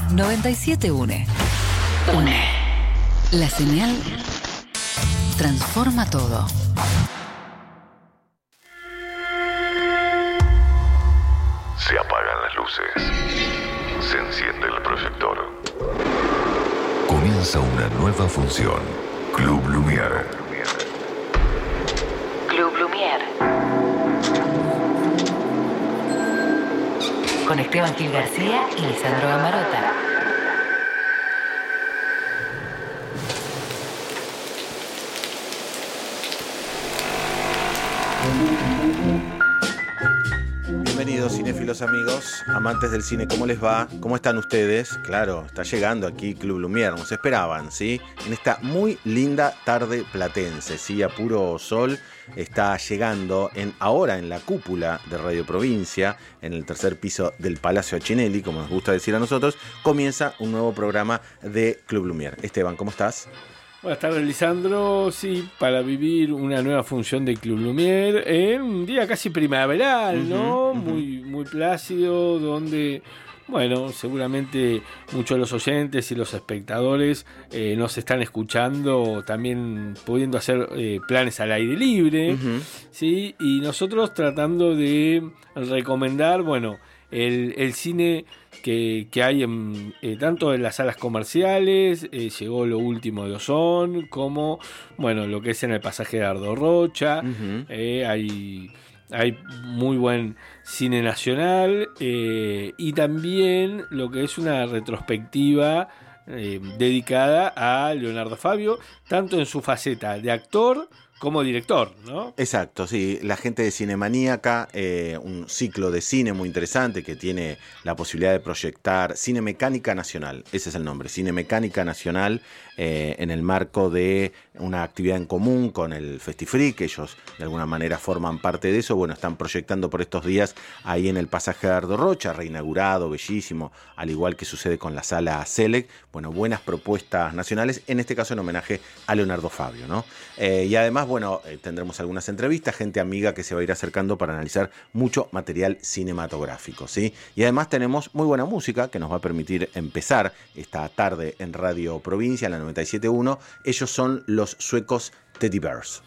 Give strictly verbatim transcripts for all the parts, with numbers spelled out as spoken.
noventa y siete une. Une. La señal transforma todo. Se apagan las luces. Se enciende el proyector. Comienza una nueva función. Club Lumière. Club Lumière. Con Esteban Gil García y Lisandro Gamarota. Bienvenidos, cinéfilos amigos, amantes del cine, ¿cómo les va? ¿Cómo están ustedes? Claro, está llegando aquí Club Lumière, nos esperaban, ¿sí? En esta muy linda tarde platense, ¿sí? A puro sol, está llegando en, ahora en la cúpula de Radio Provincia, en el tercer piso del Palacio Achinelli, como nos gusta decir a nosotros, comienza un nuevo programa de Club Lumière. Esteban, ¿cómo estás? Buenas tardes, Lisandro. Sí, para vivir una nueva función de Club Lumière en un día casi primaveral, ¿no? Uh-huh, uh-huh. Muy, muy plácido, donde, bueno, seguramente muchos de los oyentes y los espectadores eh, nos están escuchando, también pudiendo hacer eh, planes al aire libre, uh-huh. ¿Sí? Y nosotros tratando de recomendar, bueno, el, el cine que, que hay en, eh, tanto en las salas comerciales, eh, llegó lo último de Ozón, como bueno, lo que es en el pasaje de Ardo Rocha, uh-huh. eh, hay, hay muy buen cine nacional, eh, y también lo que es una retrospectiva eh, dedicada a Leonardo Fabio, tanto en su faceta de actor como director, ¿no? Exacto, sí. La gente de Cinemaníaca, eh, un ciclo de cine muy interesante que tiene la posibilidad de proyectar Cinemecánica Nacional, ese es el nombre, Cinemecánica Nacional, eh, en el marco de una actividad en común con el Festifree, que ellos de alguna manera forman parte de eso. Bueno, están proyectando por estos días ahí en el pasaje de Ardo Rocha, reinaugurado, bellísimo, al igual que sucede con la sala Selec. Bueno, buenas propuestas nacionales, en este caso en homenaje a Leonardo Fabio, ¿no? Eh, y además, bueno, eh, tendremos algunas entrevistas, gente amiga que se va a ir acercando para analizar mucho material cinematográfico, ¿sí? Y además tenemos muy buena música que nos va a permitir empezar esta tarde en Radio Provincia, en la noventa y siete punto uno. Ellos son los suecos Teddy Bears.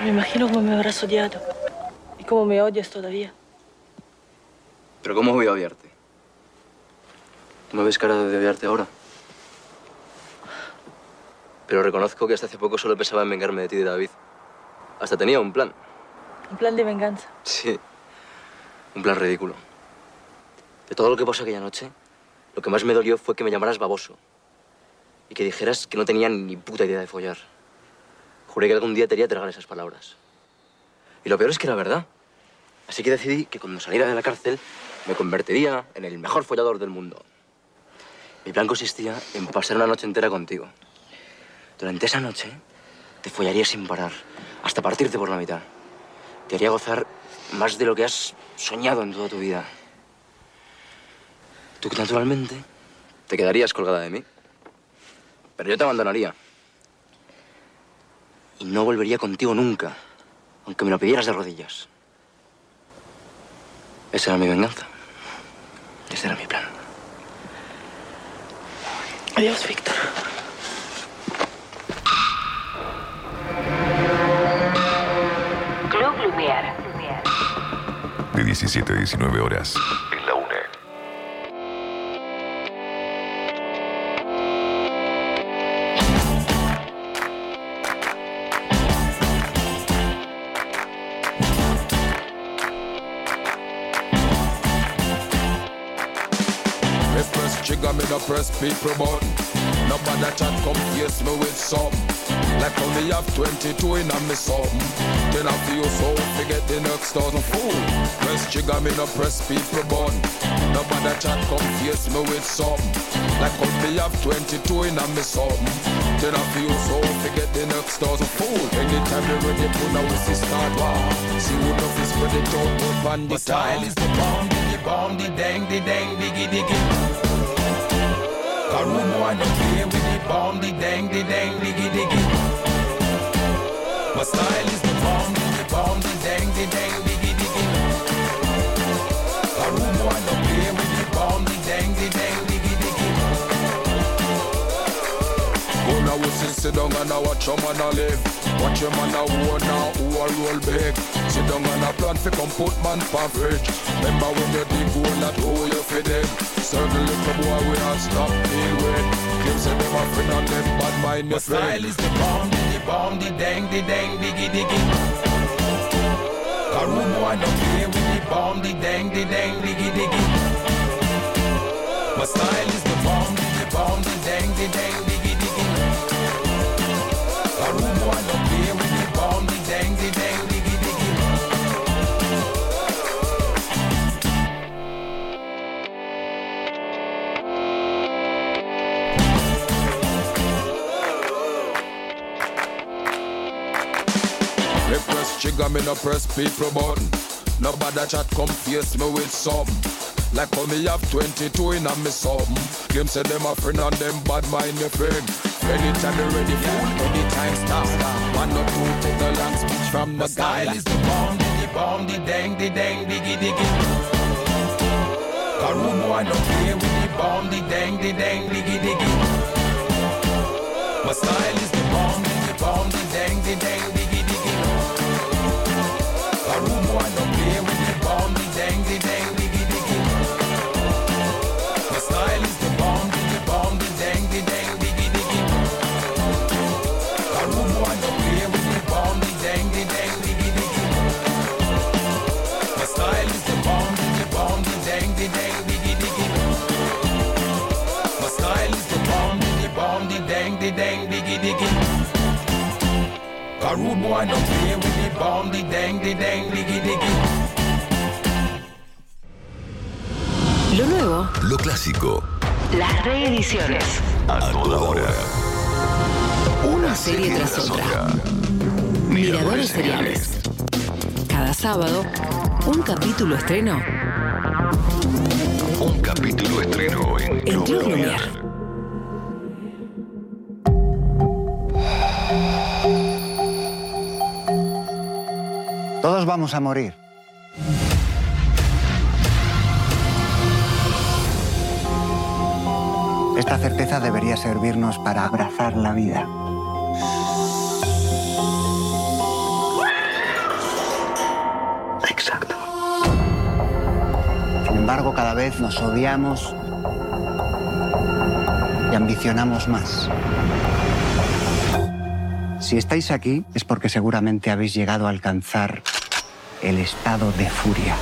Me imagino cómo me habrás odiado. Y cómo me odias todavía. ¿Pero cómo voy a odiarte? ¿No me ves cara de odiarte ahora? Pero reconozco que hasta hace poco solo pensaba en vengarme de ti y de David. Hasta tenía un plan. Un plan de venganza. Sí. Un plan ridículo. De todo lo que pasó aquella noche, lo que más me dolió fue que me llamaras baboso. Y que dijeras que no tenía ni puta idea de follar. Juré que algún día te haría tragar esas palabras. Y lo peor es que era verdad. Así que decidí que cuando saliera de la cárcel me convertiría en el mejor follador del mundo. Mi plan consistía en pasar una noche entera contigo. Durante esa noche te follaría sin parar, hasta partirte por la mitad. Te haría gozar más de lo que has soñado en toda tu vida. Tú que naturalmente te quedarías colgada de mí. Pero yo te abandonaría. Y no volvería contigo nunca, aunque me lo pidieras de rodillas. Esa era mi venganza. Ese era mi plan. Adiós, Víctor. Club Lumière. De diecisiete a diecinueve horas. En la UNE. Trigger me no press people button. Nobody chat come face me with something. Like only have twenty-two in a me something. Then I feel so forget the next thousand fool. Press trigger me no press people button. Nobody chat come face me with something. Like only have twenty-two in a me something. Then I feel so forget the next thousand fool. Anytime you ready put now we see start war. See who know fi spread it out but on the style is the bomb, the bomb, the dang, the dang, diggy diggy. A room boy don't play with the bomb, the dang, the dang, diggy diggy. My style is the bomb, the bomb, the dang, the dang, diggy diggy. A room boy don't play with the bomb, the dang, the dang, diggy diggy. Go now we sit, sit down and I watch your man a live. Watch your man a war now, who a roll big. Sit down and a plan fi come put man pa fridge. Remember when you dig hole that hole you fi dig. Circle little boy we not stop deal with. Kim say them a friend and them bad mind your friend. My style is the bomb, the bomb, the dang, the dang, diggy diggy. A room boy don't play with the bomb, the dang, the dang, diggy diggy. My style is the bomb, the bomb, the dang, the dang, diggy diggy. A room boy don't play with the bomb, the dang, the dang, diggy diggy. Me press trigger, me no press people button. Nobody chat come face me with something. Like how me have twenty-two in a me something. Claim say them a friend and them bad mind me friend. Anytime you ready fool, anytime stop. One or two take a long speech from the style is the bomb, the bomb, the dang, the dang, diggy diggy. A room boy don't play with the bomb, the dang, the dang, diggy diggy. My style is the bomb, the bomb, the dang, the dang, diggy diggy. A room boy don't play with the bomb, the dang, the dang, diggy diggy. My style is the bomb, the bomb, the dang, the dang, diggy diggy. A room boy don't play with the bomb, the dang, the dang, diggy diggy. My style is the bomb, the bomb, the dang, the dang, diggy diggy. My style is the bomb, the bomb, the dang, the dang, diggy diggy. A rude boy don't play with the bomb, the dang, the dang, diggy diggy. Lo nuevo, Lo clásico. las reediciones. A toda hora. Una serie tras otra. Miradores seriales. Cada sábado, un capítulo estreno. Un capítulo estreno en En Club Club Lumière. Lumière. Todos vamos a morir. Esta certeza debería servirnos para abrazar la vida. Sin embargo, cada vez nos odiamos y ambicionamos más. Si estáis aquí es porque seguramente habéis llegado a alcanzar el estado de furia.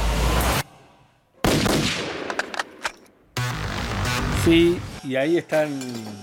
Sí, y ahí están...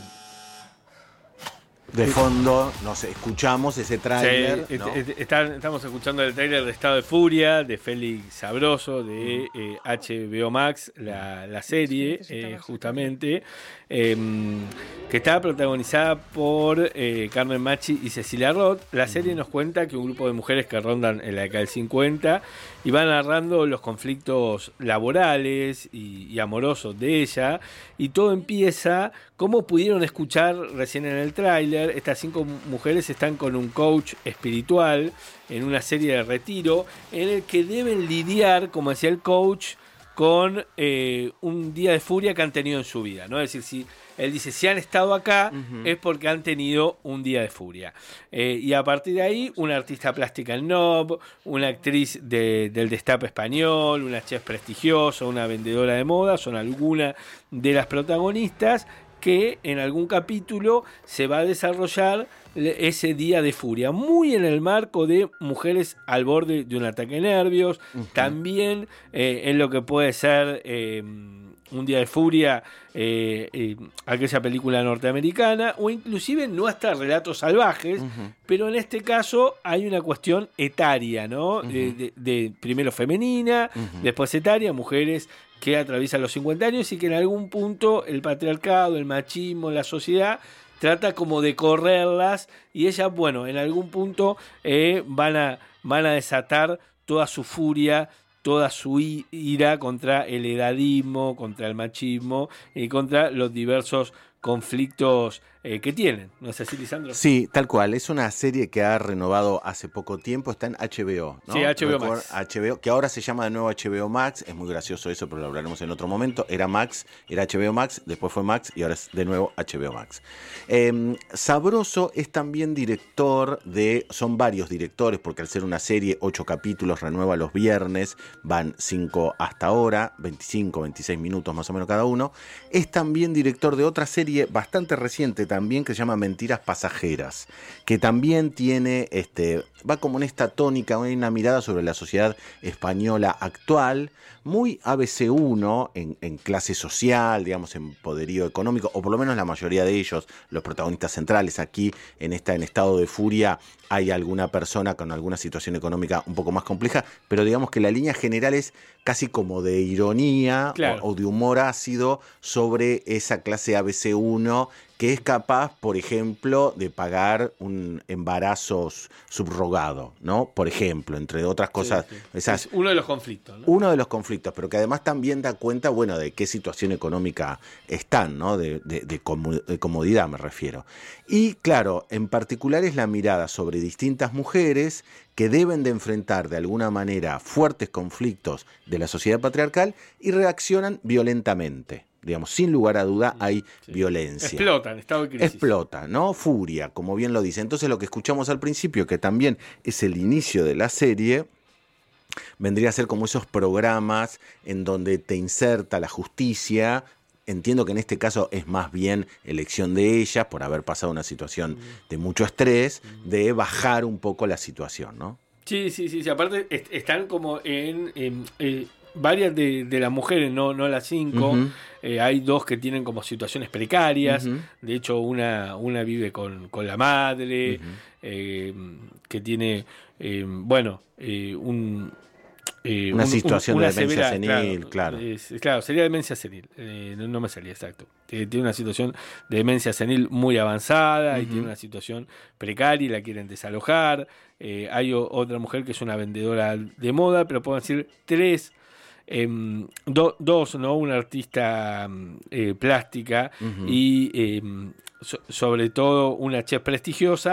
De fondo nos escuchamos ese tráiler, Sí, ¿no? est- est- están- estamos escuchando el tráiler de Estado de Furia, de Félix Sabroso, de eh, H B O Max, la, la serie, eh, justamente, eh, que está protagonizada por eh, Carmen Machi y Cecilia Roth. La serie nos cuenta que un grupo de mujeres que rondan en la década del cincuenta y van narrando los conflictos laborales y, y amorosos de ella, y todo empieza, como pudieron escuchar recién en el tráiler, estas cinco mujeres están con un coach espiritual en una serie de retiro en el que deben lidiar, como decía el coach, con eh, un día de furia que han tenido en su vida, ¿no? Es decir, si él dice, si han estado acá, uh-huh. es porque han tenido un día de furia. Eh, y a partir de ahí, una artista plástica en N O B, una actriz de, del destape español, una chef prestigiosa, una vendedora de moda, son algunas de las protagonistas que en algún capítulo se va a desarrollar ese día de furia, muy en el marco de mujeres al borde de un ataque de nervios, uh-huh. también eh, en lo que puede ser eh, un día de furia, eh, eh, aquella película norteamericana, o inclusive no hasta Relatos Salvajes, uh-huh. pero en este caso hay una cuestión etaria, ¿no? Uh-huh. de, de, de primero femenina, uh-huh. después etaria, mujeres que atraviesan los cincuenta años y que en algún punto el patriarcado, el machismo, la sociedad trata como de correrlas, y ellas, bueno, en algún punto eh, van a, van a desatar toda su furia, toda su ira contra el edadismo, contra el machismo y contra los diversos conflictos eh, que tienen. ¿No es así, Lisandro? Sí, tal cual. Es una serie que ha renovado hace poco tiempo. Está en H B O, ¿no? Sí, H B O Record, Max. H B O, que ahora se llama de nuevo H B O Max. Es muy gracioso eso, pero lo hablaremos en otro momento. Era Max, era H B O Max, después fue Max y ahora es de nuevo H B O Max. Eh, Sabroso es también director de... Son varios directores, porque al ser una serie, ocho capítulos, renueva los viernes, van cinco hasta ahora, veinticinco, veintiséis minutos más o menos cada uno. Es también director de otra serie bastante reciente también, que se llama Mentiras Pasajeras, que también tiene, este, va como en esta tónica, una mirada sobre la sociedad española actual, muy A B C uno en, en clase social, digamos, en poderío económico, o por lo menos la mayoría de ellos, los protagonistas centrales. Aquí en esta en Estado de Furia hay alguna persona con alguna situación económica un poco más compleja, pero digamos que la línea general es casi como de ironía, claro, o, o de humor ácido sobre esa clase A B C uno que es capaz, por ejemplo, de pagar un embarazo subrogado, ¿no? Por ejemplo, entre otras cosas. Sí, sí. Esas, es uno de los conflictos, ¿no? Uno de los conflictos, pero que además también da cuenta, bueno, de qué situación económica están, ¿no? De, de, de, comu- de comodidad me refiero. Y claro, en particular es la mirada sobre distintas mujeres que deben de enfrentar de alguna manera fuertes conflictos de la sociedad patriarcal y reaccionan violentamente. Digamos, sin lugar a duda hay sí. violencia. Explotan, estado de crisis. Explota, ¿no? Furia, como bien lo dice. Entonces lo que escuchamos al principio, que también es el inicio de la serie, vendría a ser como esos programas en donde te inserta la justicia. Entiendo que en este caso es más bien elección de ellas, por haber pasado una situación de mucho estrés, de bajar un poco la situación, ¿no? Sí, sí, sí. sí. Aparte est- están como en... en eh, varias de, de las mujeres, no, no las cinco, uh-huh. eh, hay dos que tienen como situaciones precarias, uh-huh. de hecho una, una vive con, con la madre, uh-huh. eh, que tiene, eh, bueno, eh, un... Eh, una un, situación un, una de demencia severa, senil, claro. Claro, es, claro sería demencia senil, eh, no, no me salía exacto. Tiene una situación de demencia senil muy avanzada uh-huh. y tiene una situación precaria y la quieren desalojar. Eh, hay o, otra mujer que es una vendedora de moda, pero puedo decir tres. Eh, do, dos, ¿no? Una artista eh, plástica uh-huh. y eh, so, sobre todo una chef prestigiosa,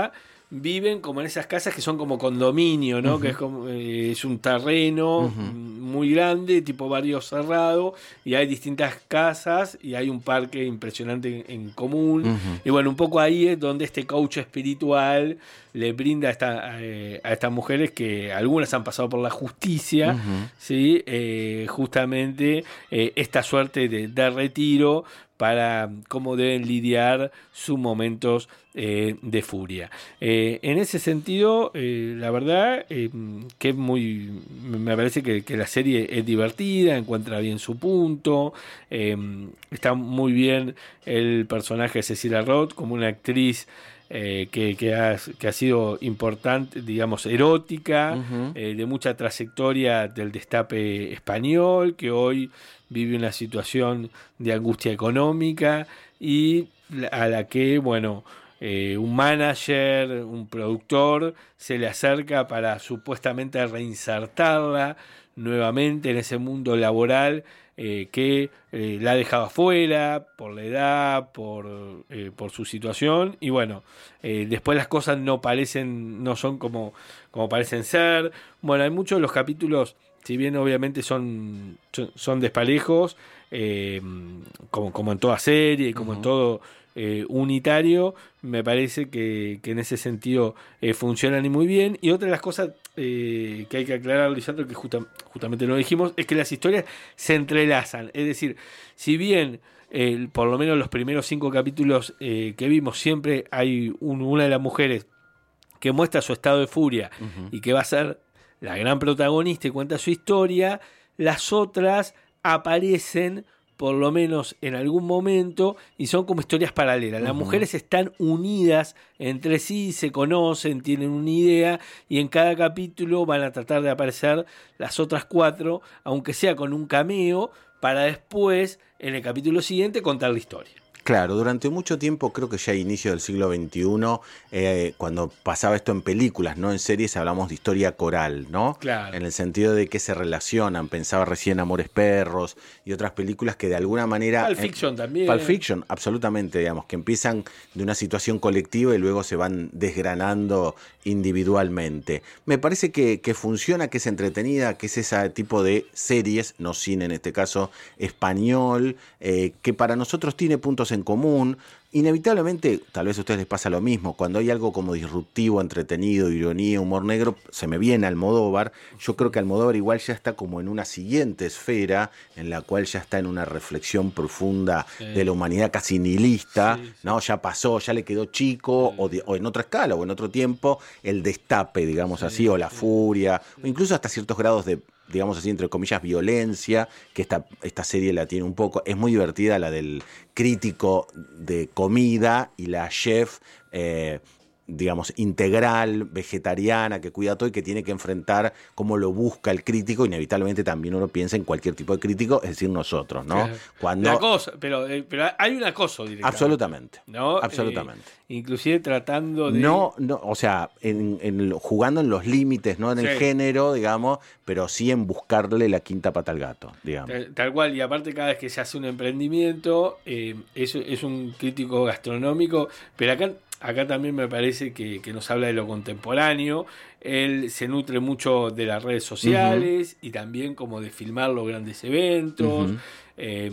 viven como en esas casas que son como condominio, ¿no? Uh-huh. Que es como eh, es un terreno uh-huh. muy grande, tipo barrio cerrado, y hay distintas casas y hay un parque impresionante en, en común. Uh-huh. Y bueno, un poco ahí es donde este coach espiritual le brinda a, esta, eh, a estas mujeres, que algunas han pasado por la justicia, uh-huh. ¿sí? Eh, justamente eh, esta suerte de, de retiro para cómo deben lidiar sus momentos eh, de furia. Eh, en ese sentido, eh, la verdad eh, que es muy, me parece que, que la serie es divertida, encuentra bien su punto, eh, está muy bien el personaje de Cecilia Roth como una actriz Eh, que, que, ha, que ha sido importante, digamos, erótica, uh-huh. eh, de mucha trayectoria del destape español, que hoy vive una situación de angustia económica y a la que, bueno, eh, un manager, un productor se le acerca para supuestamente reinsertarla nuevamente en ese mundo laboral eh, que eh, la ha dejado afuera por la edad, por, eh, por su situación, y bueno, eh, después las cosas no parecen, no son como, como parecen ser. Bueno, hay muchos de los capítulos, si bien obviamente son, son, son desparejos, eh, como, como en toda serie, como uh-huh. en todo eh, unitario, me parece que, que en ese sentido eh, funcionan y muy bien. Y otra de las cosas eh, que hay que aclarar, Lisandro, que justa, justamente lo dijimos, es que las historias se entrelazan. Es decir, si bien eh, por lo menos los primeros cinco capítulos eh, que vimos, siempre hay un, una de las mujeres que muestra su estado de furia uh-huh. y que va a ser la gran protagonista y cuenta su historia, las otras aparecen por lo menos en algún momento, y son como historias paralelas. Las uh-huh. mujeres están unidas entre sí, se conocen, tienen una idea, y en cada capítulo van a tratar de aparecer las otras cuatro, aunque sea con un cameo, para después, en el capítulo siguiente, contar la historia. Claro, durante mucho tiempo, creo que ya a inicio del siglo veintiuno, eh, cuando pasaba esto en películas, no en series, hablamos de historia coral, ¿no? Claro. En el sentido de que se relacionan, pensaba recién Amores Perros y otras películas que de alguna manera... Pulp Fiction eh, también. Pulp Fiction, absolutamente, digamos, que empiezan de una situación colectiva y luego se van desgranando individualmente. Me parece que, que funciona, que es entretenida, que es ese tipo de series, no cine en este caso, español, eh, que para nosotros tiene puntos en en común. Inevitablemente, tal vez a ustedes les pasa lo mismo, cuando hay algo como disruptivo, entretenido, ironía, humor negro, se me viene Almodóvar. Yo creo que Almodóvar igual ya está como en una siguiente esfera, en la cual ya está en una reflexión profunda sí. de la humanidad casi nihilista, sí, sí. ¿no? Ya pasó, ya le quedó chico, sí. o, de, o en otra escala, o en otro tiempo, el destape, digamos sí, así, o la sí. furia, sí. o incluso hasta ciertos grados de, digamos así, entre comillas, violencia, que esta, esta serie la tiene un poco. Es muy divertida la del crítico de comida y la chef, eh, digamos, integral, vegetariana, que cuida todo y que tiene que enfrentar cómo lo busca el crítico. Inevitablemente también uno piensa en cualquier tipo de crítico, es decir, nosotros, ¿no? Claro. Cuando... La cosa, pero, eh, pero hay un acoso directamente. Absolutamente, ¿no? absolutamente. Eh, inclusive tratando de... No, no, o sea, en, en, jugando en los límites, no en sí. el género, digamos, pero sí en buscarle la quinta pata al gato, digamos. Tal, tal cual, y aparte cada vez que se hace un emprendimiento, eh, es, es un crítico gastronómico, pero acá... Acá también me parece que, que nos habla de lo contemporáneo. Él se nutre mucho de las redes sociales uh-huh. y también como de filmar los grandes eventos. Uh-huh. eh,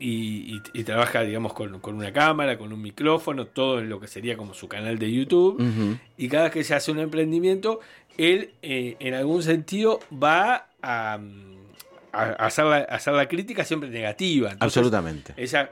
y, y, y trabaja, digamos, con, con una cámara, con un micrófono, todo en lo que sería como su canal de YouTube. Uh-huh. Y cada vez que se hace un emprendimiento, él eh, en algún sentido va a, a, hacer la, a hacer la crítica siempre negativa. Entonces, absolutamente. Ella...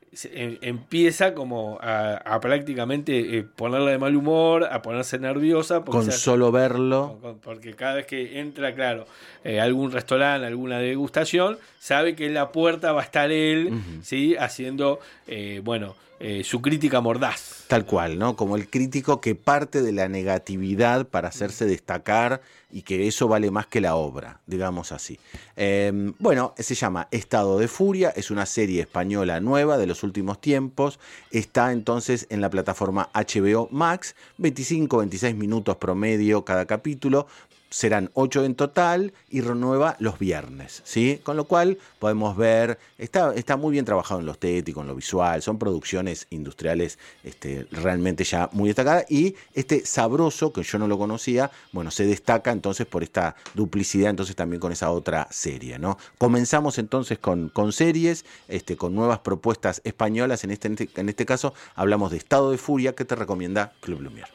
empieza como a, a prácticamente eh, ponerla de mal humor, a ponerse nerviosa con se, solo verlo, con, porque cada vez que entra, claro, eh, algún restaurante, alguna degustación, sabe que en la puerta va a estar él, uh-huh. ¿sí? haciendo eh, bueno eh, su crítica mordaz, tal cual, ¿no? Como el crítico que parte de la negatividad para hacerse destacar y que eso vale más que la obra, digamos así. Eh, bueno, se llama Estado de Furia, es una serie española nueva de los últimos tiempos, está entonces en la plataforma H B O Max, veinticinco a veintiséis minutos promedio cada capítulo. serán ocho en total y renueva los viernes, ¿sí? Con lo cual podemos ver, está, está muy bien trabajado en lo estético, en lo visual, son producciones industriales este, realmente ya muy destacadas, y este Sabroso, que yo no lo conocía, bueno, se destaca entonces por esta duplicidad entonces también con esa otra serie, ¿no? Comenzamos entonces con, con series, este, con nuevas propuestas españolas, en este, en este, en este caso hablamos de Estado de Furia, que te recomienda Club Lumière.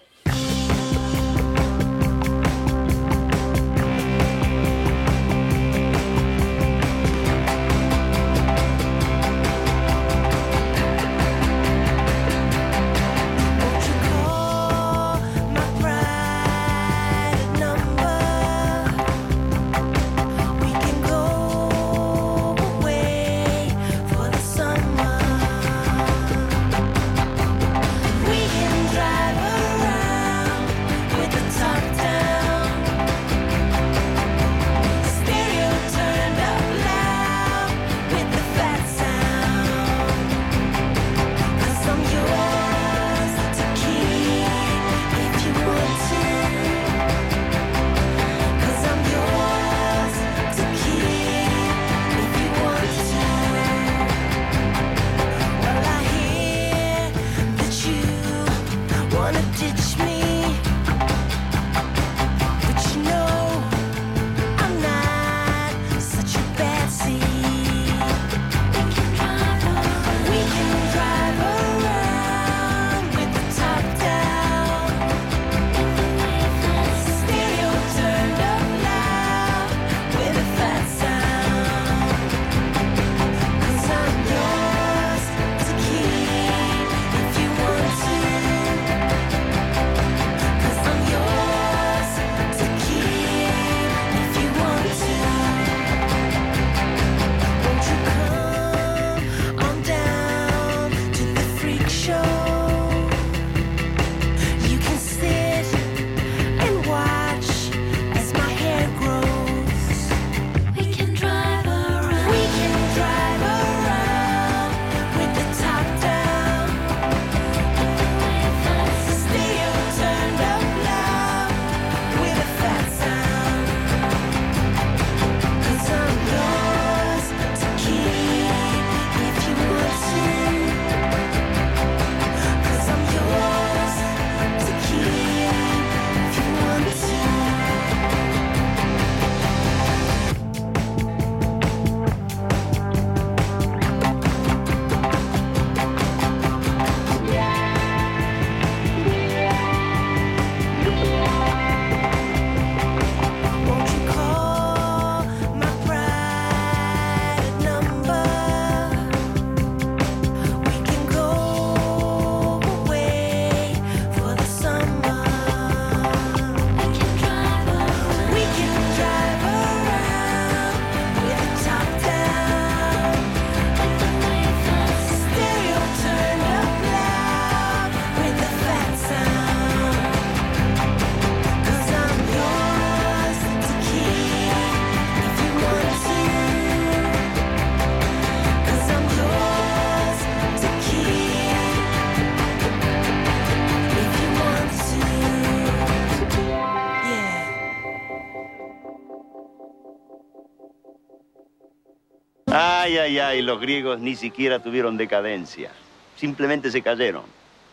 Ay, ay, ay, los griegos ni siquiera tuvieron decadencia. Simplemente se cayeron,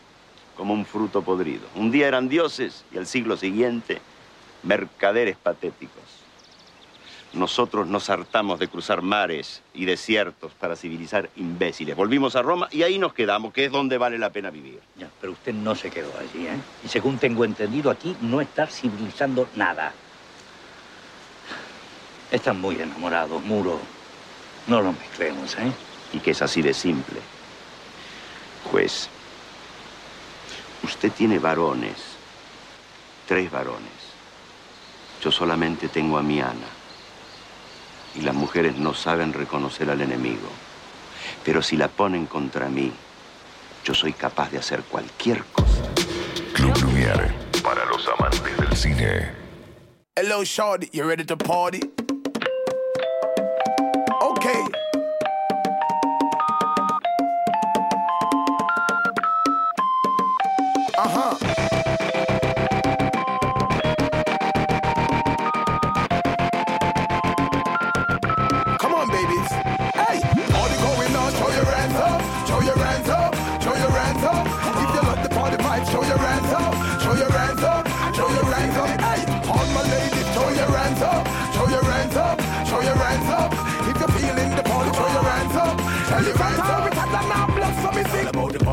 como un fruto podrido. Un día eran dioses y al siglo siguiente, mercaderes patéticos. Nosotros nos hartamos de cruzar mares y desiertos para civilizar imbéciles. Volvimos a Roma y ahí nos quedamos, que es donde vale la pena vivir. Ya, pero usted no se quedó allí, ¿eh? Y según tengo entendido, aquí no está civilizando nada. Están muy enamorados, Muro. No lo mezclemos, ¿eh? Y que es así de simple. Juez, usted tiene varones, tres varones. Yo solamente tengo a mi Ana. Y las mujeres no saben reconocer al enemigo. Pero si la ponen contra mí, yo soy capaz de hacer cualquier cosa. Club Lumière, para los amantes del cine. Hello, shorty, you ready to party? Okay. Uh-huh.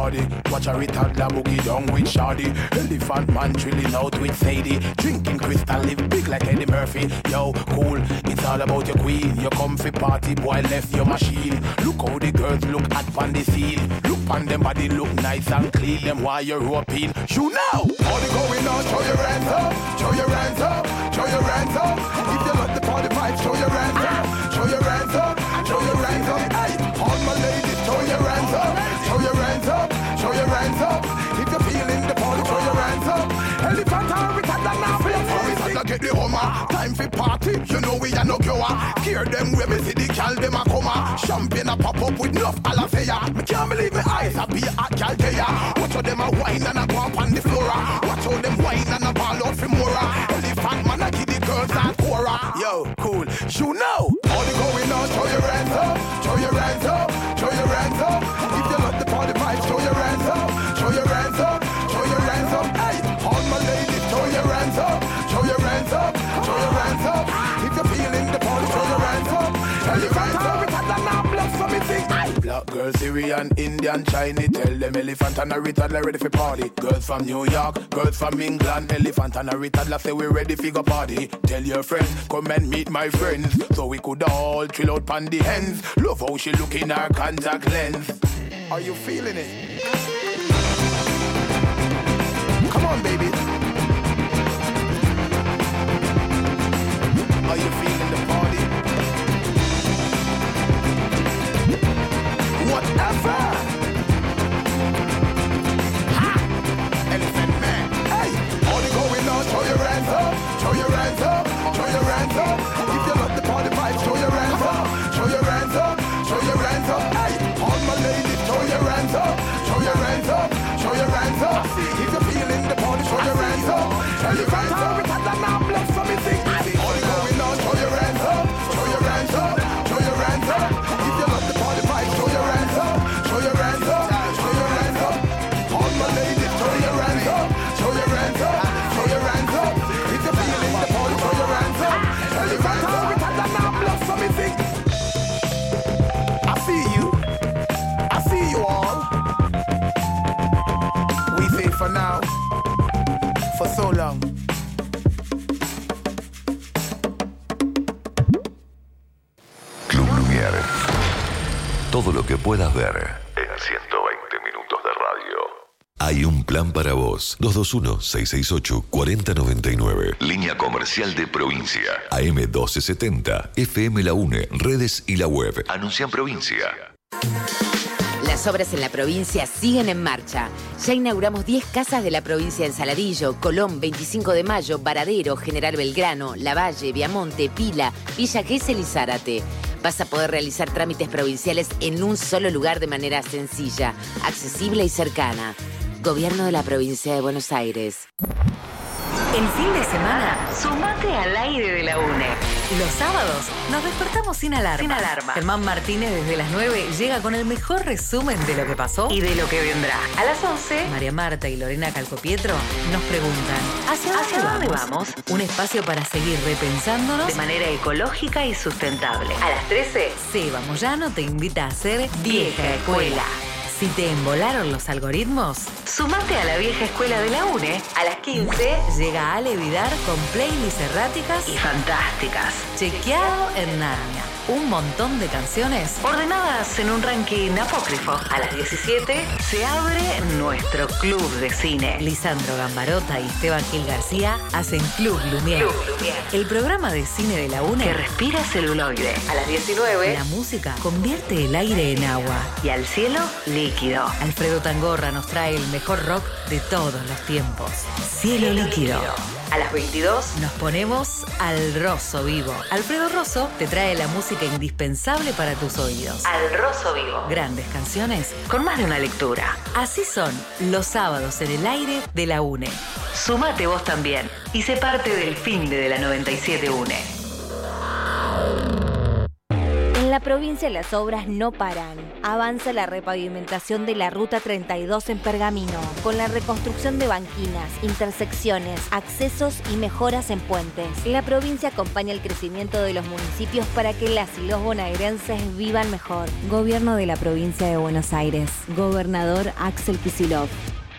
party. Watch a retardler boogie down with Shardy. Elephant man chilling out with Sadie. Drinking crystal, live big like Eddie Murphy. Yo, cool, it's all about your queen. Your comfy party, boy left your machine. Look how the girls look at on the scene. Look on them body, look nice and clean. Them while you're roping. You know, party going on, show your hands up. Show your hands up, show your hands up. If you like the party vibes, show your hands up. Show your hands up, show your hands up. Hey, all my ladies, show your hands up. Show your hands up, show your hands up. If you're feeling the party, show your hands up. Elephant and retarded now, let's get the Hummer. Time for party, you know we are no cure. Scare them when we see the gal, them a come. Champagne a pop up with enough alafaya. Me can't believe my eyes, I be a gal there. Watch how them a wine and a go up on the floor. Watch how them wine and a ball out for more. Elephant man a give the girls and cora. Yo, cool, you know. All the going on, show your hands up. Show your hands up, show your hands up. If you love the party vibe, show your hands up. Show your hands up, show your hands up. Hey, all my ladies, show your hands up. Show your hands up, show your hands up. If you're feeling the party, show your hands up. Tell your hands up, because I'm not blood for me sing. Black girls, Syrian, Indian, Chinese. Tell them elephant and a retardler ready for party. Girls from New York, girls from England. Elephant and a retardler say we ready for go party. Tell your friends, come and meet my friends. So we could all chill out on the hands. Love how she look in her contact lens. Are you feeling it? Come on, baby. Are you feeling the party? Whatever. Ha! Elephant man. Hey, all the going on, show your hands up. Show your hands up. Show your hands up. If you love the party vibe, show your hands up. Show your hands up. Show your hands up. Hey, all my ladies, show your hands up. Show your hands up. Show your hands up. If you're feeling the party, show your hands up. Show your hands up. Because I'm not blood for me sing. All the going on, show your hands up. Show your hands up. Show your hands up. If you love the party vibe, show your hands up. Show your hands up. Show your hands up. All my ladies, show your hands up. Show your hands up. Show your hands up. If you're feeling the party, show your hands up. Show your hands up. Because I'm not blood for me sing. I see you. I see you all. We say for now. For so long. Club Lumière. Todo lo que puedas ver en ciento veinte minutos de radio. Hay un plan para vos. dos dos uno, seis seis ocho, cuatro cero nueve nueve. Línea comercial de provincia. A M doce setenta. F M La UNE. Redes y la web. Anuncia en provincia. Las obras en la provincia siguen en marcha. Ya inauguramos diez casas de la provincia en Saladillo, Colón, veinticinco de mayo, Varadero, General Belgrano, Lavalle, Viamonte, Pila, Villa Gesell y Zárate. Vas a poder realizar trámites provinciales en un solo lugar de manera sencilla, accesible y cercana. Gobierno de la Provincia de Buenos Aires. El fin de semana, sumate al aire de la UNE. Los sábados nos despertamos sin alarma. Sin alarma. Germán Martínez desde las nueve llega con el mejor resumen de lo que pasó y de lo que vendrá. A las once, María Marta y Lorena Calcopietro nos preguntan ¿Hacia, ¿hacia dónde, dónde vamos? Un espacio para seguir repensándonos de manera ecológica y sustentable. A las trece, Seba Moyano te invita a hacer Vieja Escuela. Si te embolaron los algoritmos, sumate a la vieja escuela de la UNE. A las quince llega Ale Vidar con playlists erráticas y fantásticas. Chequeado en Narnia. Un montón de canciones ordenadas en un ranking apócrifo. A las diecisiete se abre nuestro club de cine. Lisandro Gambarota y Esteban Gil García hacen Club Lumière. Club Lumière. El programa de cine de la UNE que respira celuloide. A las diecinueve la música convierte el aire en agua y al cielo líquido. Alfredo Tangorra nos trae el mejor rock de todos los tiempos. Cielo, cielo líquido. líquido. A las veintidós nos ponemos al Rosso Vivo. Alfredo Rosso te trae la música indispensable para tus oídos. Al Rosso Vivo. Grandes canciones con más de una lectura. Así son los sábados en el aire de la UNE. Sumate vos también y sé parte del fin de la noventa y siete UNE. En la provincia las obras no paran. Avanza la repavimentación de la Ruta treinta y dos en Pergamino, con la reconstrucción de banquinas, intersecciones, accesos y mejoras en puentes. La provincia acompaña el crecimiento de los municipios para que las y los bonaerenses vivan mejor. Gobierno de la provincia de Buenos Aires. Gobernador Axel Kicillof.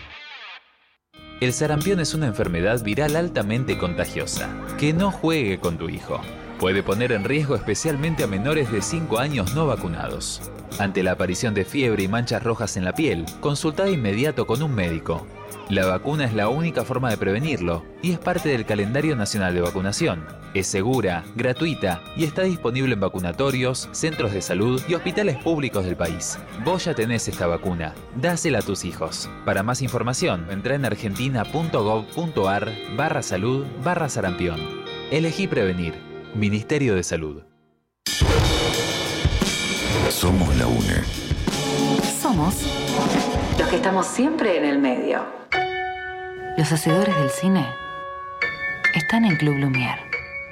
El sarampión es una enfermedad viral altamente contagiosa. Que no juegue con tu hijo. Puede poner en riesgo especialmente a menores de cinco años no vacunados. Ante la aparición de fiebre y manchas rojas en la piel, consulta de inmediato con un médico. La vacuna es la única forma de prevenirlo y es parte del calendario nacional de vacunación. Es segura, gratuita y está disponible en vacunatorios, centros de salud y hospitales públicos del país. Vos ya tenés esta vacuna. Dásela a tus hijos. Para más información, entra en argentina.gov.ar barra salud barra sarampión. Elegí prevenir. Ministerio de Salud. Somos la UNE. Somos los que estamos siempre en el medio. Los hacedores del cine están en Club Lumière.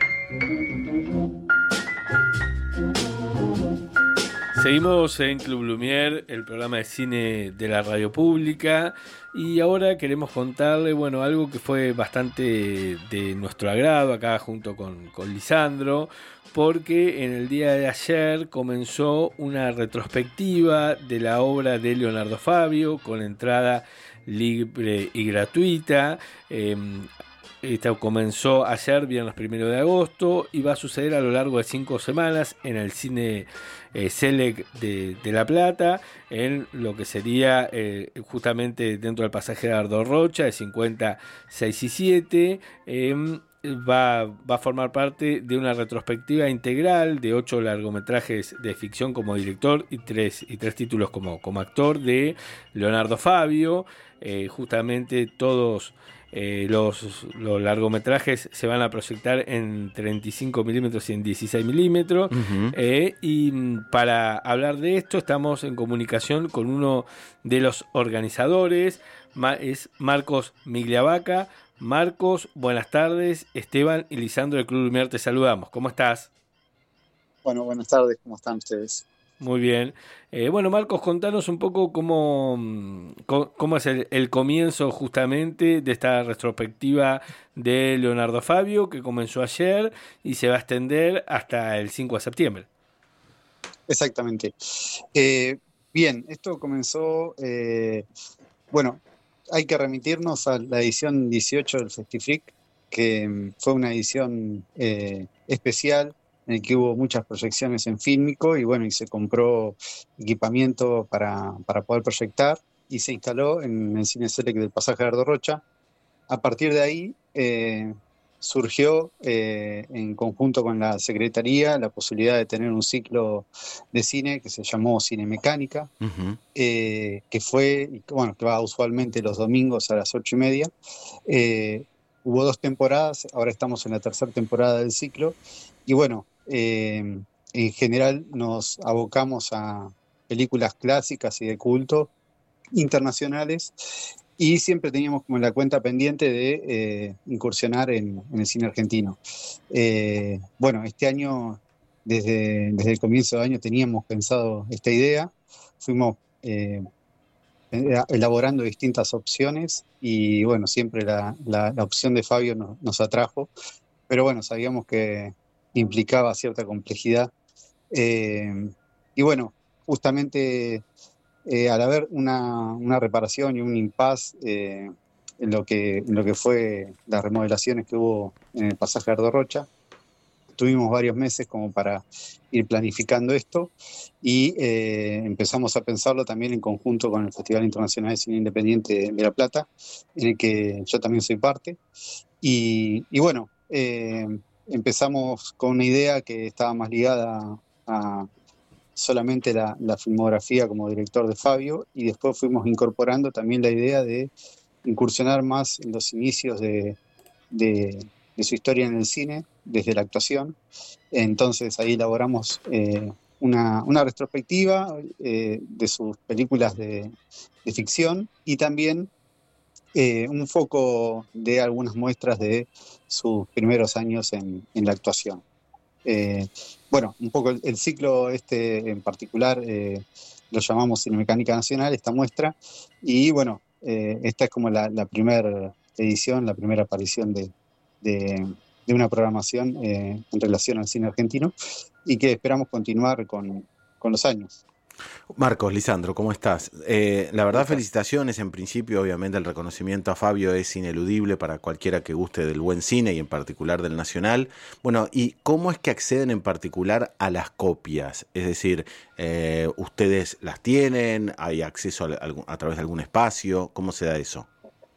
Seguimos en Club Lumière, el programa de cine de la radio pública, y ahora queremos contarle, bueno, algo que fue bastante de nuestro agrado acá junto con, con Lisandro, porque en el día de ayer comenzó una retrospectiva de la obra de Leonardo Fabio con entrada libre y gratuita. Eh, Esta comenzó ayer, viernes primero de agosto, y va a suceder a lo largo de cinco semanas en el cine eh, Selec de, de La Plata, en lo que sería eh, justamente dentro del pasaje de Ardo Rocha, de cincuenta, seis y siete. Eh, va, va a formar parte de una retrospectiva integral de ocho largometrajes de ficción como director y tres, y tres títulos como, como actor de Leonardo Fabio. Eh, justamente todos Eh, los, los largometrajes se van a proyectar en treinta y cinco milímetros y en dieciséis milímetros. Uh-huh. eh, y para hablar de esto estamos en comunicación con uno de los organizadores, Ma- es Marcos Migliavaca. Marcos, buenas tardes. Esteban y Lisandro del Club Lumière te saludamos. ¿Cómo estás? Bueno, buenas tardes. ¿Cómo están ustedes? Muy bien. Eh, bueno, Marcos, contanos un poco cómo, cómo es el, el comienzo justamente de esta retrospectiva de Leonardo Fabio, que comenzó ayer y se va a extender hasta el cinco de septiembre. Exactamente. Eh, bien, esto comenzó, eh, bueno, hay que remitirnos a la edición dieciocho del Festiflick, que fue una edición eh, especial, en el que hubo muchas proyecciones en fílmico y bueno, y se compró equipamiento para, para poder proyectar y se instaló en el Cine Select del Pasaje de Ardo Rocha. A partir de ahí eh, surgió eh, en conjunto con la Secretaría la posibilidad de tener un ciclo de cine que se llamó Cine Mecánica, uh-huh. eh, que fue, bueno, que va usualmente los domingos a las ocho y media. Eh, hubo dos temporadas, ahora estamos en la tercera temporada del ciclo y bueno, Eh, en general nos abocamos a películas clásicas y de culto internacionales y siempre teníamos como la cuenta pendiente de eh, incursionar en, en el cine argentino. Eh, bueno, este año, desde, desde el comienzo del año teníamos pensado esta idea, fuimos eh, elaborando distintas opciones y bueno, siempre la, la, la opción de Fabio nos, nos atrajo, pero bueno, sabíamos que implicaba cierta complejidad. Eh, y bueno, justamente eh, al haber una, una reparación y un impasse eh, en, lo que, en lo que fue las remodelaciones que hubo en el Pasaje de Ardo Rocha, tuvimos varios meses como para ir planificando esto y eh, empezamos a pensarlo también en conjunto con el Festival Internacional de Cine Independiente de La Plata, en el que yo también soy parte. Y, y bueno, eh, empezamos con una idea que estaba más ligada a solamente la, la filmografía como director de Fabio y después fuimos incorporando también la idea de incursionar más en los inicios de, de, de su historia en el cine, desde la actuación. Entonces ahí elaboramos eh, una, una retrospectiva eh, de sus películas de, de ficción y también Eh, un foco de algunas muestras de sus primeros años en, en la actuación. Eh, bueno, un poco el, el ciclo este en particular eh, lo llamamos Cinemecánica Nacional, esta muestra, y bueno, eh, esta es como la, la primera edición, la primera aparición de, de, de una programación eh, en relación al cine argentino, y que esperamos continuar con, con los años. Marcos, Lisandro, ¿cómo estás? Eh, la verdad, felicitaciones. En principio, obviamente, el reconocimiento a Fabio es ineludible para cualquiera que guste del buen cine y en particular del nacional. Bueno, ¿y cómo es que acceden en particular a las copias? Es decir, eh, ¿ustedes las tienen? ¿Hay acceso a, a, a través de algún espacio? ¿Cómo se da eso?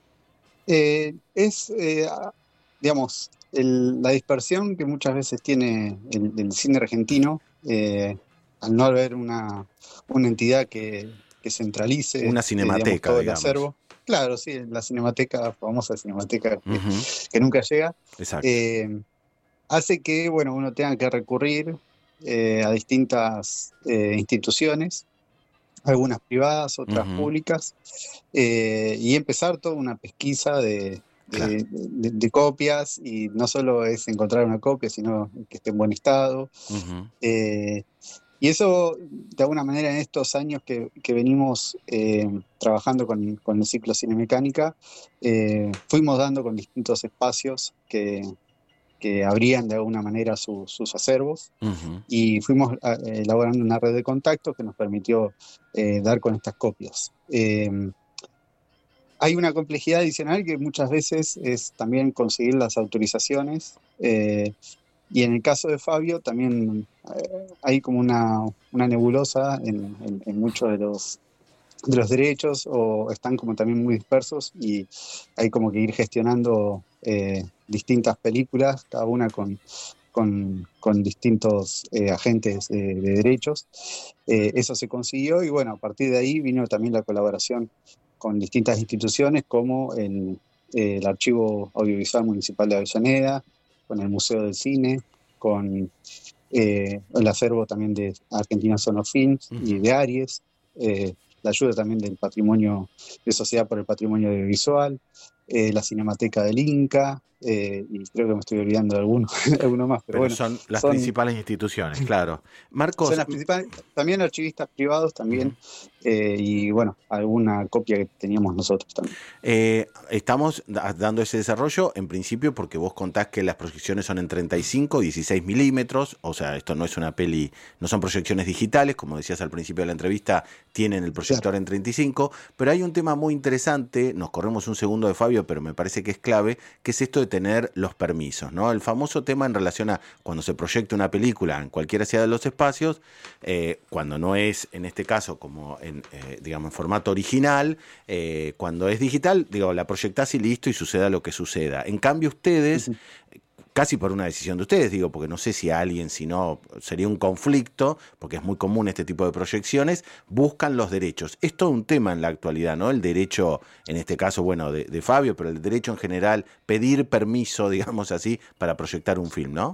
Eh, es, eh, digamos, el, la dispersión que muchas veces tiene el, el cine argentino, eh, al no haber una, una entidad que, que centralice una cinemateca, eh, digamos, todo el digamos. acervo. Claro, sí, la cinemateca, famosa cinemateca que, Uh-huh. que nunca llega, eh, hace que bueno, uno tenga que recurrir eh, a distintas eh, instituciones, algunas privadas, otras Uh-huh. públicas, eh, y empezar toda una pesquisa de, de, claro. de, de copias, y no solo es encontrar una copia, sino que esté en buen estado. Uh-huh. Eh, y eso, de alguna manera, en estos años que, que venimos eh, trabajando con, con el ciclo Cinemecánica, eh, fuimos dando con distintos espacios que, que abrían de alguna manera su, sus acervos, Uh-huh. y fuimos a, elaborando una red de contactos que nos permitió eh, dar con estas copias. Eh, hay una complejidad adicional que muchas veces es también conseguir las autorizaciones, eh, y en el caso de Fabio también eh, hay como una, una nebulosa en, en, en muchos de los, de los derechos, o están como también muy dispersos, y hay como que ir gestionando eh, distintas películas, cada una con, con, con distintos eh, agentes de, de derechos. Eh, eso se consiguió, y bueno, a partir de ahí vino también la colaboración con distintas instituciones como el, eh, el Archivo Audiovisual Municipal de Avellaneda, con el Museo del Cine, con eh, el acervo también de Argentina Sonofilms uh-huh. y de Aries, eh, la ayuda también del Patrimonio de Sociedad por el Patrimonio Audiovisual, eh, la Cinemateca del Inca, eh, y creo que me estoy olvidando de alguno, alguno más. Pero, pero bueno, son las son, principales instituciones, claro. Marcos. Son las principales, también archivistas privados también, uh-huh. eh, y bueno, alguna copia que teníamos nosotros también. Eh, estamos dando ese desarrollo en principio porque vos contás que las proyecciones son en treinta y cinco, dieciséis milímetros, o sea, esto no es una peli, no son proyecciones digitales, como decías al principio de la entrevista, tienen el proyector claro. en treinta y cinco, pero hay un tema muy interesante, nos corremos un segundo de Fabio, pero me parece que es clave, que es esto de tener los permisos, ¿no? El famoso tema en relación a cuando se proyecta una película en cualquiera sea de los espacios, eh, cuando no es, en este caso, como en, eh, digamos, en formato original, eh, cuando es digital, digo, la proyectás y listo, y suceda lo que suceda. En cambio, ustedes, uh-huh. casi por una decisión de ustedes, digo, porque no sé si a alguien, si no, sería un conflicto, porque es muy común este tipo de proyecciones, buscan los derechos. Es todo un tema en la actualidad, ¿no? El derecho, en este caso, bueno, de, de Fabio, pero el derecho en general, pedir permiso, digamos así, para proyectar un film, ¿no?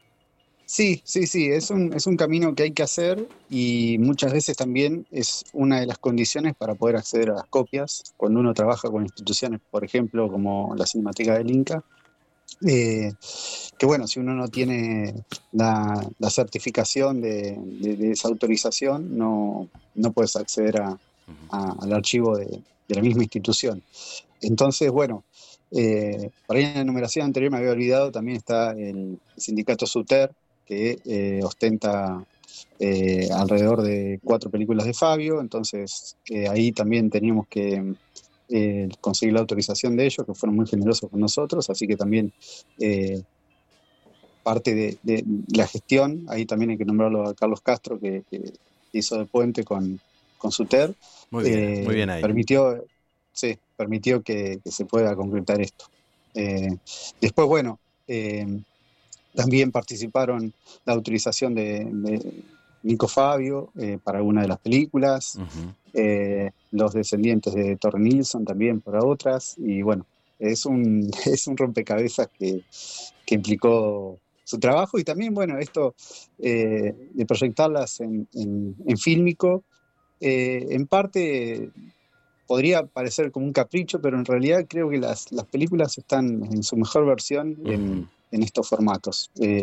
Sí, sí, sí, es un, es un camino que hay que hacer, y muchas veces también es una de las condiciones para poder acceder a las copias, cuando uno trabaja con instituciones, por ejemplo, como la Cinemateca del Inca, eh, que bueno, si uno no tiene la, la certificación de, de, de esa autorización, no, no puedes acceder a, a, al archivo de, de la misma institución. Entonces, bueno, eh, por ahí en la numeración anterior me había olvidado, también está el sindicato SUTER, que eh, ostenta eh, alrededor de cuatro películas de Fabio, entonces eh, ahí también teníamos que eh, conseguir la autorización de ellos, que fueron muy generosos con nosotros, así que también eh, parte de, de la gestión, ahí también hay que nombrarlo a Carlos Castro, que, que hizo de puente con, con SUTER, muy bien, eh, muy bien ahí. permitió, sí, permitió que, que se pueda concretar esto. Eh, después, bueno, eh, también participaron la autorización de, de Nico Fabio eh, para alguna de las películas, uh-huh. eh, los descendientes de Torre Nilsson también para otras, y bueno, es un, es un rompecabezas que, que implicó su trabajo, y también, bueno, esto eh, de proyectarlas en, en, en fílmico, eh, en parte podría parecer como un capricho, pero en realidad creo que las, las películas están en su mejor versión uh-huh. en en estos formatos. Eh,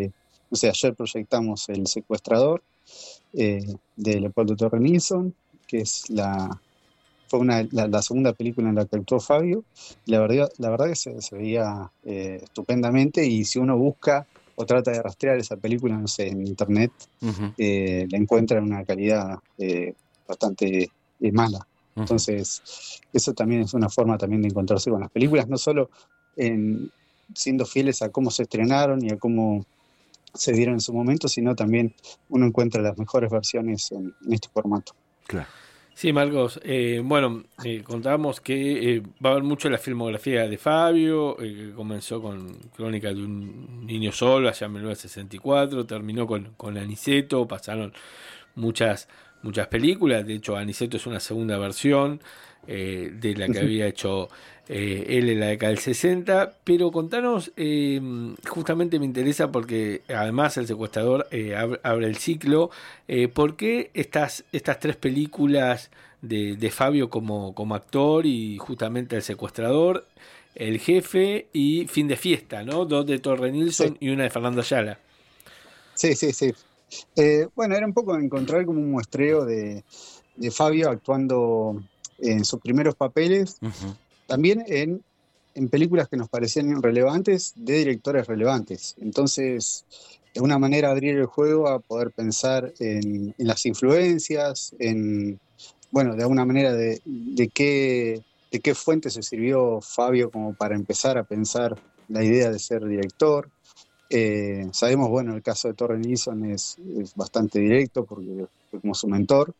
no sé, ayer proyectamos El secuestrador eh, de Leopoldo Torre Nilsson, que es la fue una, la, la segunda película en la que actuó Fabio. La verdad, la verdad que se, se veía eh, estupendamente, y si uno busca o trata de rastrear esa película, no sé, en internet, uh-huh. eh, la encuentra en una calidad eh, bastante eh, mala. Uh-huh. Entonces, eso también es una forma también de encontrarse con las películas, no solo en, siendo fieles a cómo se estrenaron y a cómo se dieron en su momento, sino también uno encuentra las mejores versiones en, en este formato. Claro. Sí, Marcos, eh, bueno, eh, contábamos que eh, va a haber mucho la filmografía de Fabio, eh, que comenzó con Crónica de un niño solo allá en mil novecientos sesenta y cuatro, terminó con, con Aniceto, pasaron muchas muchas películas, de hecho Aniceto es una segunda versión eh, de la que había hecho eh, él en la década del sesenta, pero contanos, eh, justamente me interesa porque además El secuestrador eh, abre, abre el ciclo, eh, ¿por qué estas, estas tres películas de, de Fabio como, como actor y justamente El secuestrador, El jefe y Fin de fiesta, ¿no? Dos de Torre Nilsson, sí, y una de Fernando Ayala? Sí, sí, sí. Eh, bueno, era un poco encontrar como un muestreo de, de Fabio actuando en sus primeros papeles, uh-huh. también en, en películas que nos parecían relevantes, de directores relevantes. Entonces, de una manera abrir el juego a poder pensar en, en las influencias, en, bueno, de alguna manera de, de, qué, de qué fuente se sirvió Fabio como para empezar a pensar la idea de ser director. Eh, sabemos, bueno, el caso de Torre Nilsson es, es bastante directo porque fue como su mentor,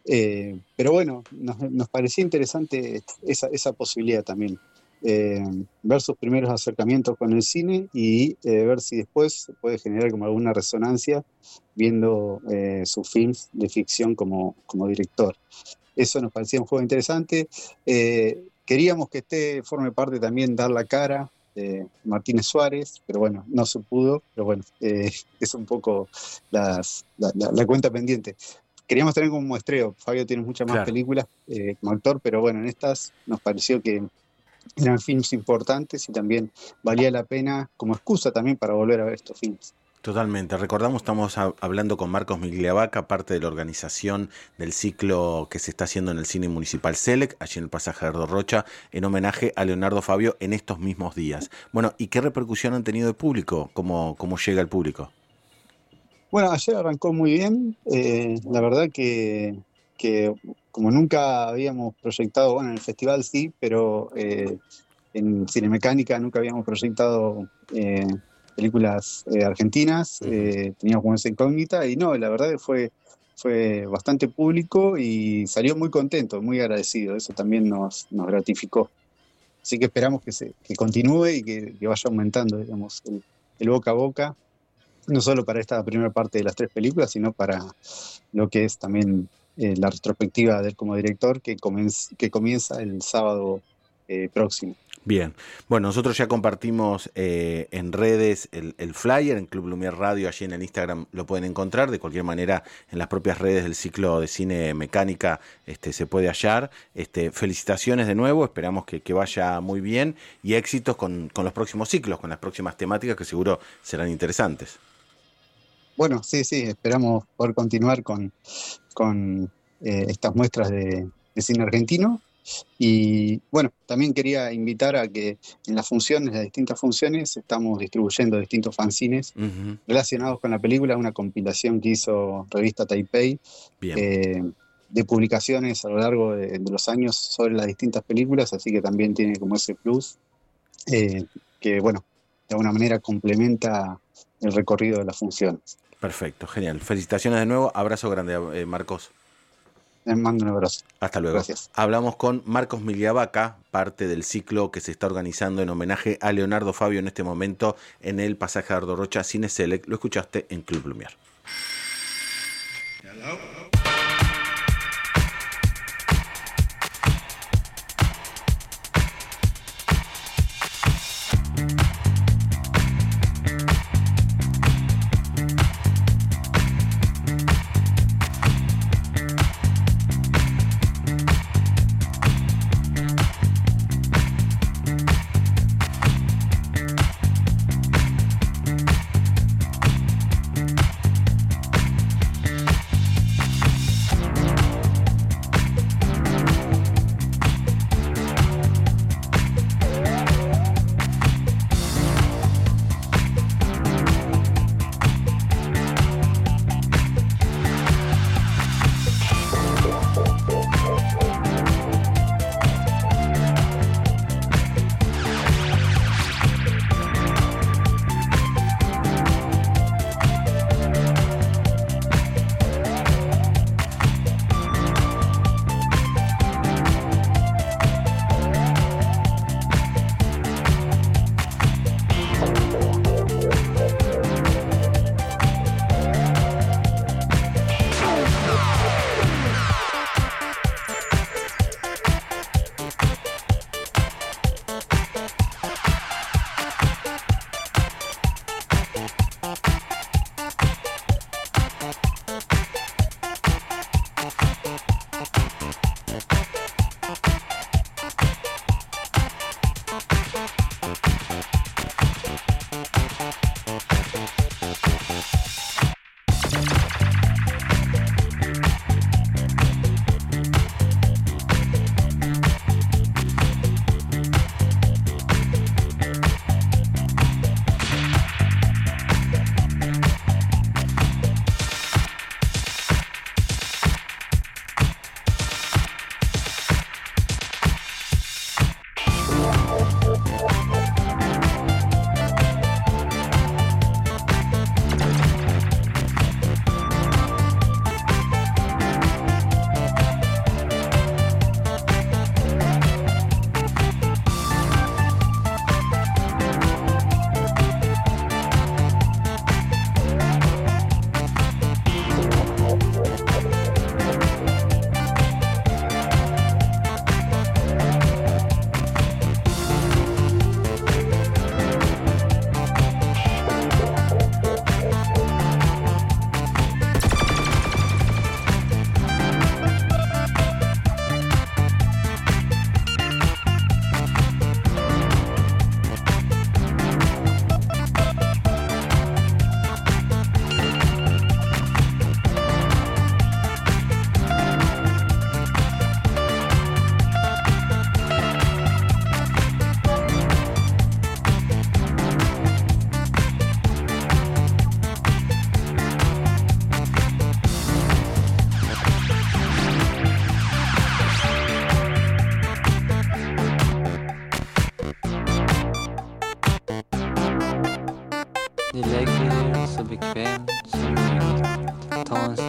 eh, pero bueno, nos, nos parecía interesante esa, esa posibilidad también, eh, ver sus primeros acercamientos con el cine y eh, ver si después se puede generar como alguna resonancia viendo eh, sus films de ficción como, como director. Eso nos parecía un juego interesante. Eh, queríamos que este forme parte también Dar la Cara, de Martínez Suárez, pero bueno, no se pudo, pero bueno, eh, es un poco las, la, la, la cuenta pendiente. Queríamos tener como un muestreo, Fabio tiene muchas más claro. películas eh, como actor, pero bueno, en estas nos pareció que eran films importantes y también valía la pena como excusa también para volver a ver estos films. Totalmente. Recordamos, estamos a, hablando con Marcos Migliavaca, parte de la organización del ciclo que se está haciendo en el Cine Municipal Selec, allí en el Pasaje Gerardo Rocha, en homenaje a Leonardo Fabio en estos mismos días. Bueno, ¿y qué repercusión han tenido el público? ¿Cómo, cómo llega el público? Bueno, ayer arrancó muy bien. Eh, la verdad que, que como nunca habíamos proyectado, bueno, en el festival sí, pero eh, en Cinemecánica nunca habíamos proyectado Eh, películas eh, argentinas, eh, teníamos como esa incógnita, y no, la verdad que fue, fue bastante público y salió muy contento, muy agradecido, eso también nos, nos gratificó. Así que esperamos que, se, que continúe y que, que vaya aumentando, digamos, el, el boca a boca, no solo para esta primera parte de las tres películas, sino para lo que es también eh, la retrospectiva de él como director, que, comenz, que comienza el sábado eh, próximo. Bien, bueno, nosotros ya compartimos eh, en redes el, el flyer, en Club Lumière Radio, allí en el Instagram lo pueden encontrar, de cualquier manera en las propias redes del ciclo de cine mecánica este, se puede hallar. Este, felicitaciones de nuevo, esperamos que, que vaya muy bien y éxitos con, con los próximos ciclos, con las próximas temáticas que seguro serán interesantes. Bueno, sí, sí, esperamos poder continuar con, con eh, estas muestras de, de cine argentino. Y bueno, también quería invitar a que en las funciones, las distintas funciones, estamos distribuyendo distintos fanzines uh-huh. relacionados con la película, una compilación que hizo Revista Taipei eh, de publicaciones a lo largo de, de los años sobre las distintas películas, así que también tiene como ese plus eh, que, bueno, de alguna manera complementa el recorrido de las funciones. Perfecto, genial. Felicitaciones de nuevo, abrazo grande, eh, Marcos. Les mando un abrazo. Hasta luego. Gracias. Hablamos con Marcos Migliavaca, parte del ciclo que se está organizando en homenaje a Leonardo Fabio en este momento en el Pasaje Gerardo Rocha Cine Select. Lo escuchaste en Club Lumière. Hello.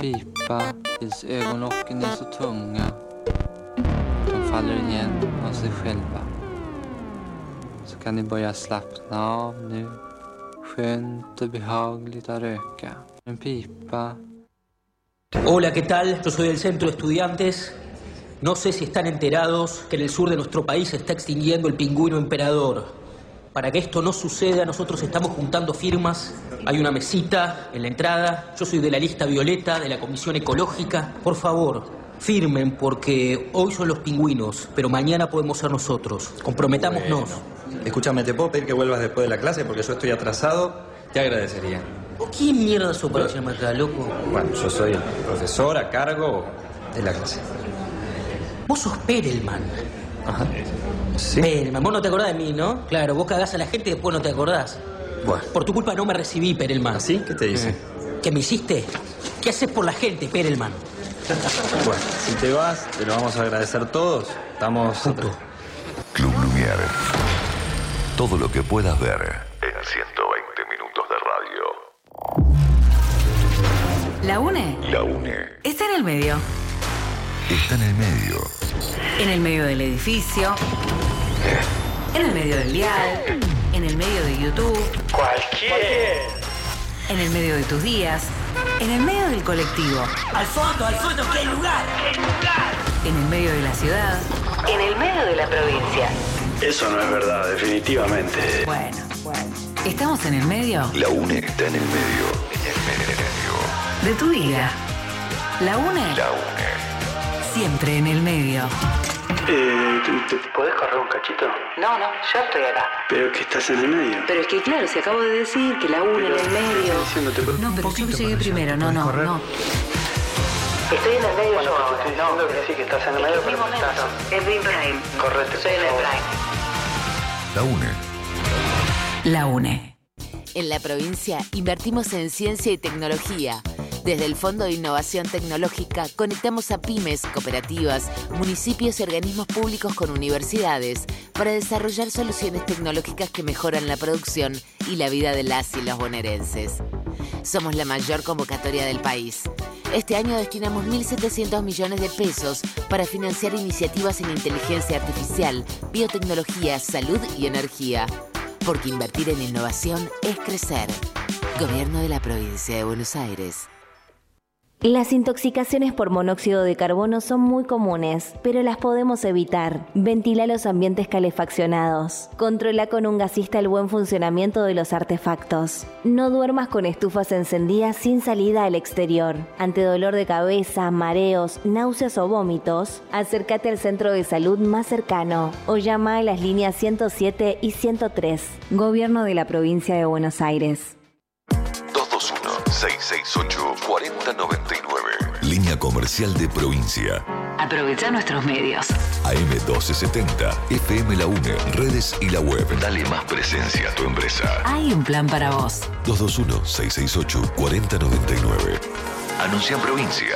pipa tills ögonlocken är så tunga. De faller igen av sig själva. Så kan ni börja slappna av nu. Skönt och behagligt att röka. En pipa. Hola, ¿qué tal? Yo soy del Centro de Estudiantes. No sé si están enterados que en el sur de nuestro país se está extinguiendo el pingüino emperador. Para que esto no suceda, nosotros estamos juntando firmas. Hay una mesita en la entrada. Yo soy de la lista violeta, de la Comisión Ecológica. Por favor, firmen, porque hoy son los pingüinos, pero mañana podemos ser nosotros. Comprometámonos. Bueno. Escúchame, ¿te puedo pedir que vuelvas después de la clase? Porque yo estoy atrasado. Te agradecería. ¿Quién mierda sos para llamarme acá, loco? Bueno, yo soy el profesor a cargo de la clase. Vos sos Perelman. Ajá. ¿Sí? Perelman, vos no te acordás de mí, ¿no? Claro, vos cagás a la gente y después no te acordás. Bueno. Por tu culpa no me recibí, Perelman. ¿Así? ¿Qué te dice? ¿Qué me hiciste? ¿Qué haces por la gente, Perelman? Bueno, si te vas, te lo vamos a agradecer todos. Estamos... Club Lumière. Todo lo que puedas ver en ciento veinte minutos de radio. La UNE. La UNE. Está en el medio. Está en el medio. En el medio del edificio. En el medio del dial. En el medio de YouTube. Cualquier. En el medio de tus días. En el medio del colectivo. Al fondo, al fondo, ¿qué lugar? ¿Qué lugar? En el medio de la ciudad. En el medio de la provincia. Eso no es verdad, definitivamente. Bueno, bueno. ¿Estamos en el medio? La UNE está en el medio. En el medio. De tu vida. La UNE. La UNE. Siempre en el medio. Eh, ¿te, te podés correr un cachito? No, no, yo estoy acá. Pero que estás en el medio. Pero es que claro, si acabo de decir que la UNE en el medio. Diciéndote, pero no, pero yo llegué primero, no, no, correr? no. Estoy en el medio bueno, yo ahora. Estoy diciendo no. que sí, que estás en el medio, pero momento. estás... Es Big Prime. Correte, Soy en el Prime. La UNE. La UNE. En la provincia invertimos en ciencia y tecnología. Desde el Fondo de Innovación Tecnológica conectamos a pymes, cooperativas, municipios y organismos públicos con universidades para desarrollar soluciones tecnológicas que mejoran la producción y la vida de las y los bonaerenses. Somos la mayor convocatoria del país. Este año destinamos mil setecientos millones de pesos para financiar iniciativas en inteligencia artificial, biotecnología, salud y energía. Porque invertir en innovación es crecer. Gobierno de la Provincia de Buenos Aires. Las intoxicaciones por monóxido de carbono son muy comunes, pero las podemos evitar. Ventila los ambientes calefaccionados. Controla con un gasista el buen funcionamiento de los artefactos. No duermas con estufas encendidas sin salida al exterior. Ante dolor de cabeza, mareos, náuseas o vómitos, acércate al centro de salud más cercano o llama a las líneas ciento siete y ciento tres. Gobierno de la Provincia de Buenos Aires. dos dos uno, seis seis ocho, cuatro cero nueve nueve. Línea comercial de provincia. Aprovecha nuestros medios. A M doce setenta, F M La UNE, redes y la web. Dale más presencia a tu empresa. Hay un plan para vos. dos dos uno, seis seis ocho, cuatro cero nueve nueve. Anuncia en provincia.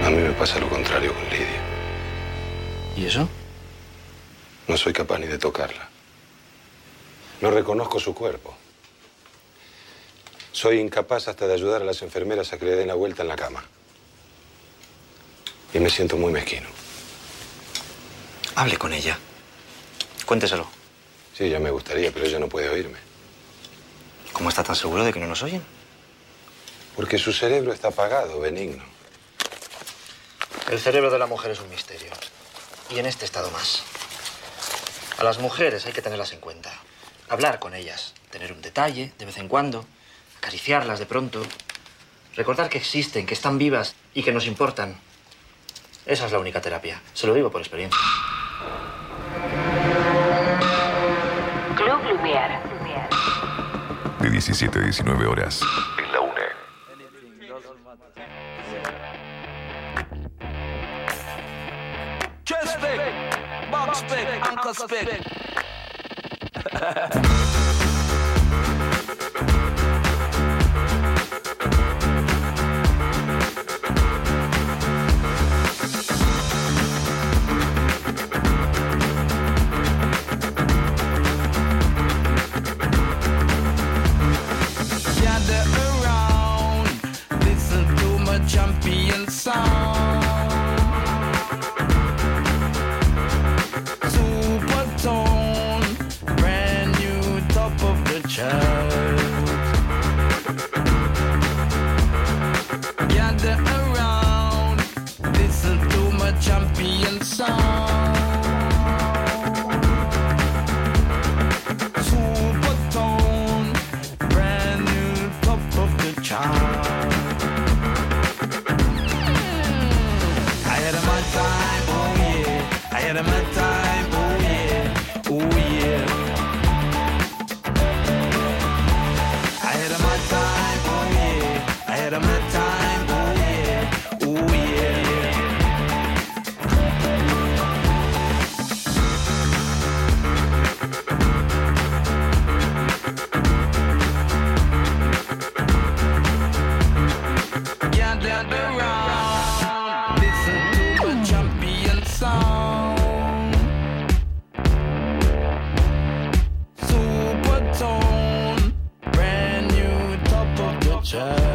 A mí me pasa lo contrario con Lidia. ¿Y eso? No soy capaz ni de tocarla. No reconozco su cuerpo. Soy incapaz hasta de ayudar a las enfermeras a que le den la vuelta en la cama. Y me siento muy mezquino. Hable con ella. Cuénteselo. Sí, ya me gustaría, pero ella no puede oírme. ¿Cómo está tan seguro de que no nos oyen? Porque su cerebro está apagado, Benigno. El cerebro de la mujer es un misterio. Y en este estado más. A las mujeres hay que tenerlas en cuenta. Hablar con ellas. Tener un detalle de vez en cuando. Acariciarlas de pronto. Recordar que existen, que están vivas y que nos importan. Esa es la única terapia. Se lo digo por experiencia. Club Lumière. De diecisiete a diecinueve horas. En la UNE. Chest pick, box pick, ankle pick. Gather around, listen to my champion sound. Supertone, brand new top of the chart. Gather around, listen to my champion sound. Supertone, brand new top of the chart. I had a my time, oh yeah. I had a my time, oh yeah, oh yeah. I had a my time, oh yeah. I had a my time, oh yeah, oh yeah. Gathered around, listen to my champion sound. Supertone, brand new top of the chart.